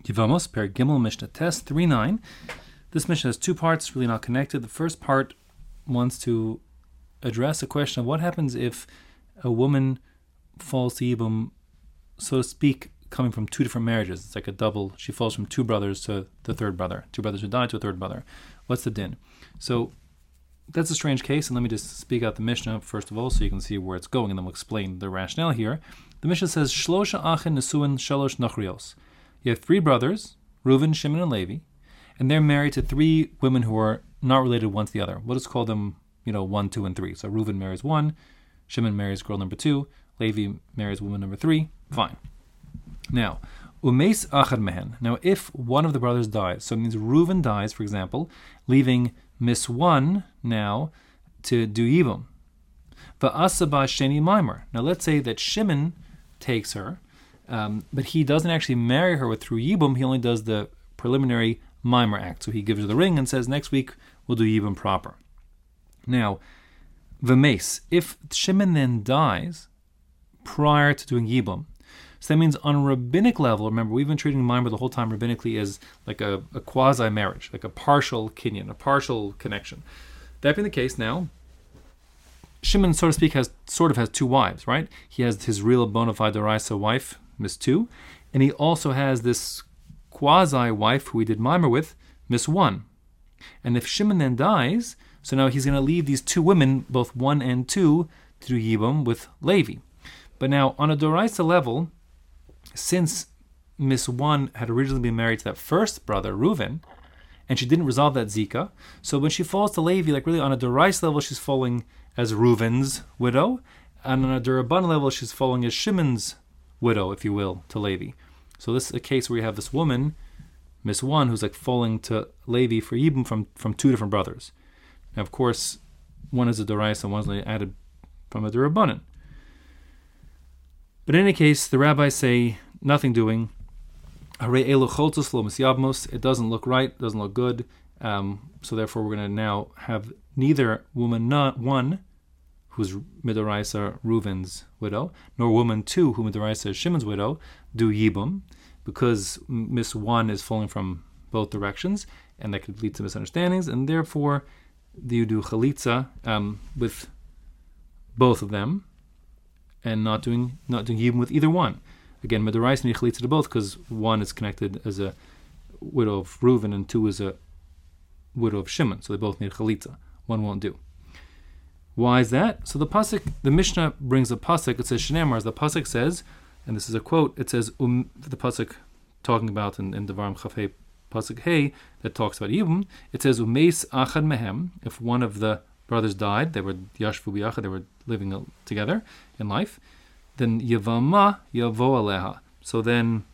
Yevamos, Per Gimel, Mishnah Tes 3:9. This Mishnah has two parts, really not connected. The first part wants to address a question of what happens if a woman falls to Yibum, so to speak, coming from two different marriages. It's like a double. She falls from two brothers to the third brother. Two brothers who died to a third brother. What's the din? So that's a strange case, and let me just speak out the Mishnah first of all so you can see where it's going, and then we'll explain the rationale here. The Mishnah says, Shlosha Achin Nesuin Shalosh Nachrios. You have three brothers, Reuven, Shimon, and Levi, and they're married to three women who are not related one to the other. We'll just call them, 1, 2, and 3. So Reuven marries one, Shimon marries girl number 2, Levi marries woman number 3. Fine. Now, Umeis Achad Mehen. Now, if one of the brothers dies, so it means Reuven dies, for example, leaving Miss 1 now to do Yibum. Va'asaba Sheni Maimer. Now, let's say that Shimon takes her, but he doesn't actually marry her through Yibum. He only does the preliminary Maimer act. So he gives her the ring and says, next week we'll do Yibum proper. Now, V'meis. If Shimon then dies prior to doing Yibum, so that means on a rabbinic level, remember, we've been treating Maimer the whole time rabbinically as like a quasi-marriage, like a partial kinyan, a partial connection. That being the case now, Shimon, so to speak, has two wives, right? He has his real bona fide d'oraisa wife, Miss 2, and he also has this quasi-wife who he did Maimer with, Miss 1. And if Shimon then dies, so now he's going to leave these two women, both 1 and 2, to do Yibum with Levi. But now, on a d'oraisa level, since Miss 1 had originally been married to that first brother, Reuven, and she didn't resolve that Zika, so when she falls to Levi, like really on a d'oraisa level, she's falling as Reuven's widow, and on a d'rabban level, she's falling as Shimon's widow, if you will, to Levi. So this is a case where you have this woman, Miss 1, who's like falling to Levi for Yibum from two different brothers. Now, of course, one is a d'oraisa and one's added from a d'rabbanan. But in any case, the rabbis say, nothing doing. It doesn't look right, doesn't look good. So therefore, we're going to now have neither woman 1, who's midoraisa Reuven's widow, nor woman 2, who midoraisa is Shimon's widow, do Yibum, because Miss 1 is falling from both directions, and that could lead to misunderstandings, and therefore you do chalitza with both of them, and not doing Yibum with either one. Again, midoraisa need chalitza to both, because 1 is connected as a widow of Reuven, and 2 is a widow of Shimon, so they both need chalitza. One won't do. Why is that? So the Mishnah brings a pasuk. It says Shnei as the pasuk says, and this is a quote. It says the pasuk talking about in Devarim Chaf Hei pasuk Hey that talks about Yibum. It says Umeis Achad Mehem. If one of the brothers died, they were Yashvu B'Yachad, they were living together in life. Then Yavama Yavo Aleha. So then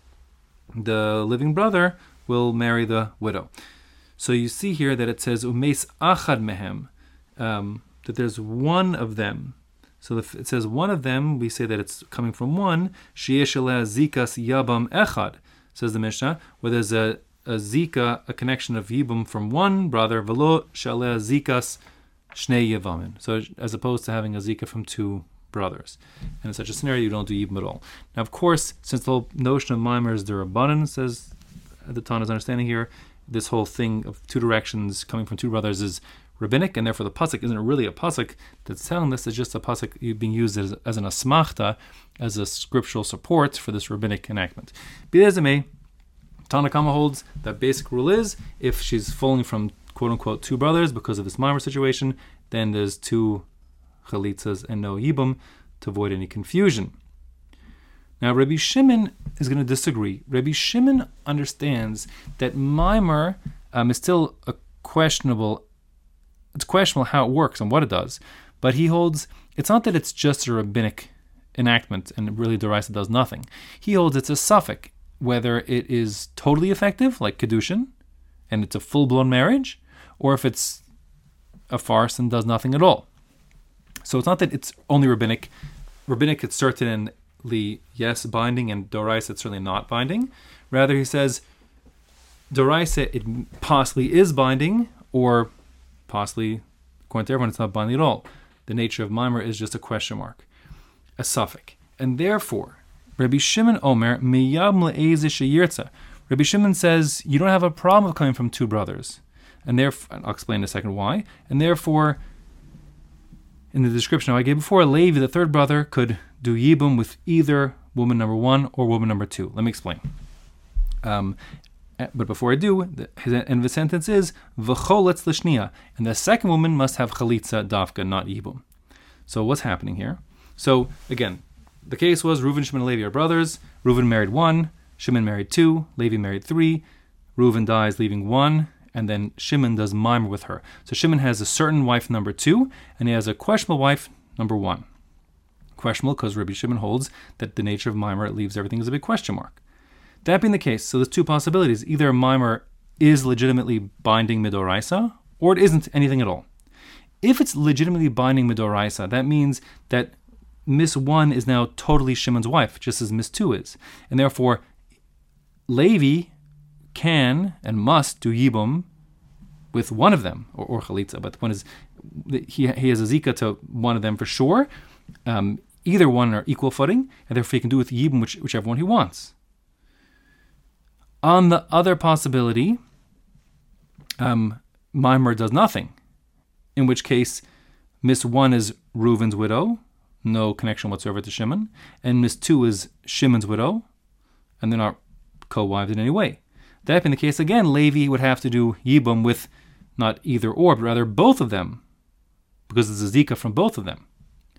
the living brother will marry the widow. So you see here that it says Umeis Achad Mehem, that there's one of them. So if it says one of them, we say that it's coming from one. Sheyesh aleh zikas yabam echad, says the Mishnah, where there's a zika, a connection of yibum from one brother, velo shaleh zikas shnei yavamin. So as opposed to having a zika from two brothers. And in such a scenario, you don't do yibum at all. Now, of course, since the whole notion of Maimer is d'rabbanan, says the Tana's understanding here, this whole thing of two directions coming from two brothers is rabbinic, and therefore the pasuk isn't really a pasuk that's telling this. It's just a pasuk being used as an asmachta, as a scriptural support for this rabbinic enactment. Be as it may, Tana Kama holds that basic rule is if she's falling from quote unquote two brothers because of this Maimer situation, then there's two chalitzas and no yibum to avoid any confusion. Now, Rabbi Shimon is going to disagree. Rabbi Shimon understands that Maimer is still a questionable. It's questionable how it works and what it does, but he holds it's not that it's just a rabbinic enactment and really d'oraisa does nothing. He holds it's a suffix, whether it is totally effective, like kedushin, and it's a full-blown marriage, or if it's a farce and does nothing at all. So it's not that it's only rabbinic. Rabbinic, it's certainly yes binding, and d'oraisa it's certainly not binding. Rather, he says d'oraisa it possibly is binding, or possibly, according to everyone, it's not binding at all. The nature of Maimer is just a question mark, a suffix. And therefore, Rabbi Shimon Omer, miyam le'ezi sheyirtza. Rabbi Shimon says you don't have a problem with coming from two brothers. And therefore, I'll explain in a second why. And therefore, in the description I gave before, Levi, the third brother, could do Yibum with either woman number 1 or woman number 2. Let me explain. But before I do, the end of the sentence is V'choletz l'shniya, and the second woman must have chalitza dafka, not Yibum. So what's happening here? So again, the case was Reuven, Shimon, and Levi are brothers. Reuven married 1, Shimon married 2, Levi married 3. Reuven dies, leaving 1. And then Shimon does mimer with her. So Shimon has a certain wife number 2, and he has a questionable wife number 1. Questionable because Rabbi Shimon holds that the nature of mimer leaves everything as a big question mark. That being the case, so there's two possibilities. Either a mimer is legitimately binding midoraisa, or it isn't anything at all. If it's legitimately binding midoraisa, that means that Miss 1 is now totally Shimon's wife, just as Miss 2 is. And therefore, Levi can and must do Yibum with one of them, or Chalitza, but the point is, he has a Zika to one of them for sure. Either one are equal footing, and therefore he can do with Yibum whichever one he wants. On the other possibility, Mimer does nothing, in which case Miss 1 is Reuven's widow, no connection whatsoever to Shimon, and Miss 2 is Shimon's widow, and they're not co-wives in any way. That being the case, again, Levi would have to do Yibum with not either or, but rather both of them, because there's a Zika from both of them.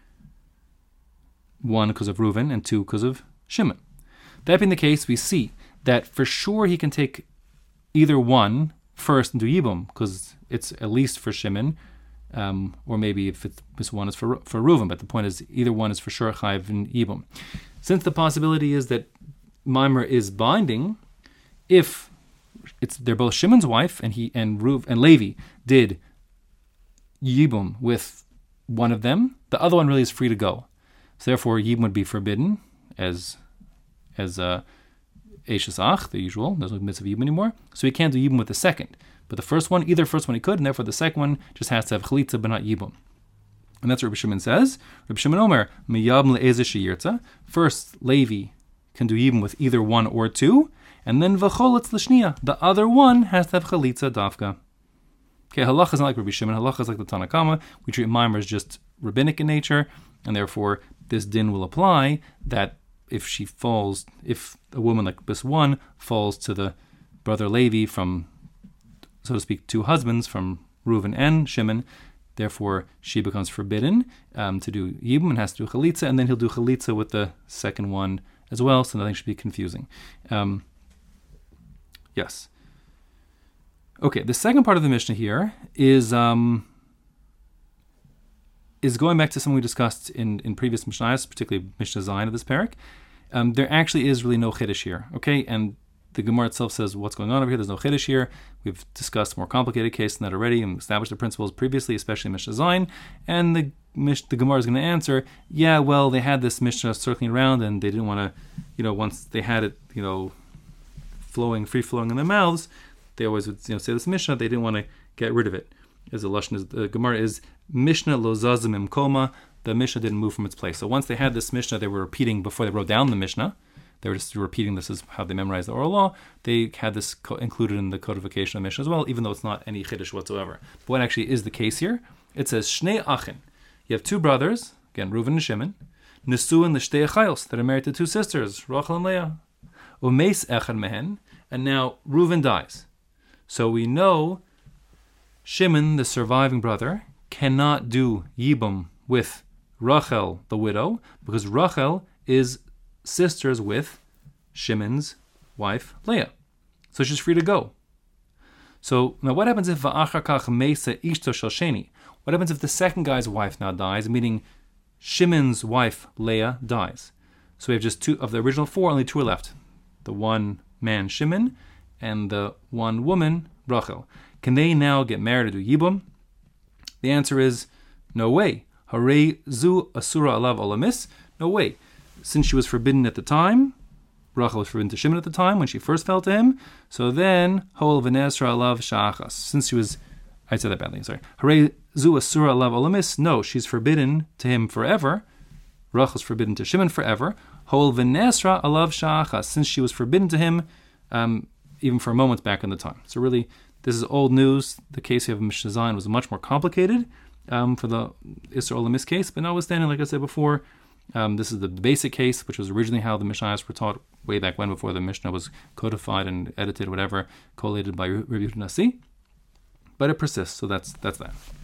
1 because of Reuven, and 2 because of Shimon. That being the case, we see that for sure he can take either one first and do Yibum, because it's at least for Shimon, or maybe if this one is for Reuven, but the point is either one is for sure Chayiv in Yibum. Since the possibility is that Mimer is binding, if they're both Shimon's wife, and he and Levi did Yibum with one of them, the other one really is free to go. So therefore, Yibum would be forbidden as Eishes Ach, the usual. There's no mitzvah Yibum anymore. So he can't do Yibum with the second. But the first one he could, and therefore the second one just has to have Chalitza, but not Yibum. And that's what Rabbi Shimon says. Rabbi Shimon Omer, Miyabim le'ezeh sheyirtza. First, Levi can do Yibum with either 1 or 2, and then V'choletz l'shniya. The other one has to have Chalitza dafka. Okay, halacha is not like Rabbi Shimon. Halacha is like the Tanna Kama. We treat mimer as just rabbinic in nature, and therefore this din will apply that if a woman like this one falls to the brother Levi from, so to speak, 2 husbands, from Reuven and Shimon, therefore she becomes forbidden to do Yibum and has to do Chalitza, and then he'll do Chalitza with the second one as well, so nothing should be confusing. Yes. Okay, the second part of the Mishnah here is going back to something we discussed in previous Mishnahs, particularly Mishnah Zayin of this parak. There actually is really no Chiddush here, okay? And the Gemara itself says what's going on over here. There's no Chiddush here. We've discussed a more complicated case than that already and established the principles previously, especially Mishnah Zayin. And the Gemara is going to answer, yeah, well, they had this Mishnah circling around and they didn't want to, once they had it, free-flowing in their mouths, they always would say this Mishnah, they didn't want to get rid of it. As the Lashon is, the Gemara is Mishnah lo zazim im koma. The Mishnah didn't move from its place. So once they had this Mishnah, they were repeating before they wrote down the Mishnah. They were just repeating this as how they memorized the oral law. They had this included in the codification of the Mishnah as well, even though it's not any Chiddush whatsoever. But what actually is the case here? It says Shnei Achin. You have 2 brothers, again Reuven and Shimon, Nesuin l'shtei achayos, that are married to 2 sisters, Rachel and Leah. Umeis echad mehen, and now Reuven dies. So we know Shimon, the surviving brother, cannot do Yibum with Rachel, the widow, because Rachel is sisters with Shimon's wife, Leah. So she's free to go. So now what happens if Va'achar kach meisa ishto shel sheni? What happens if the second guy's wife now dies, meaning Shimon's wife, Leah, dies? So we have just 2 of the original 4, only 2 are left. The one man, Shimon, and the one woman, Rachel. Can they now get married or do Yibum? The answer is no way. Harei zu asura alav olamis. No way. Since she was forbidden at the time, Rachel was forbidden to Shimon at the time when she first fell to him. So then, hol v'nesra alav sha'achas. Since she was, I said that badly, sorry. Harei zu asura alav olamis. No, she's forbidden to him forever. Rachel's forbidden to Shimon forever. Hol v'nesra alav sha'achas. Since she was forbidden to him even for a moment back in the time. So really, this is old news. The case we have in Mishnah Zayin was much more complicated for the Isser Olamis case, but notwithstanding, like I said before, this is the basic case, which was originally how the Mishnayos were taught way back when, before the Mishnah was codified and edited, whatever, collated by Rabbi Yehuda Nasi. But it persists, so that's that.